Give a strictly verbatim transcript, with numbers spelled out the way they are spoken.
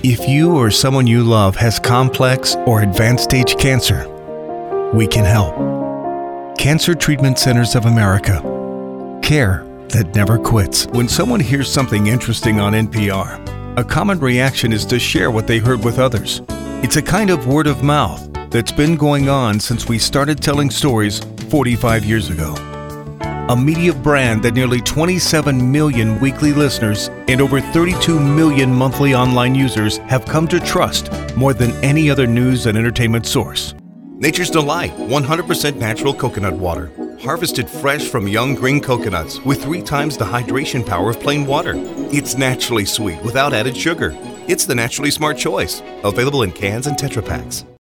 If you or someone you love has complex or advanced stage cancer, we can help. Cancer Treatment Centers of America. Care that never quits. When someone hears something interesting on N P R, a common reaction is to share what they heard with others. It's a kind of word of mouth that's been going on since we started telling stories forty-five years ago. A media brand that nearly twenty-seven million weekly listeners and over thirty-two million monthly online users have come to trust more than any other news and entertainment source. Nature's Delight, one hundred percent natural coconut water. Harvested fresh from young green coconuts with three times the hydration power of plain water. It's naturally sweet without added sugar. It's the naturally smart choice. Available in cans and Tetra Paks.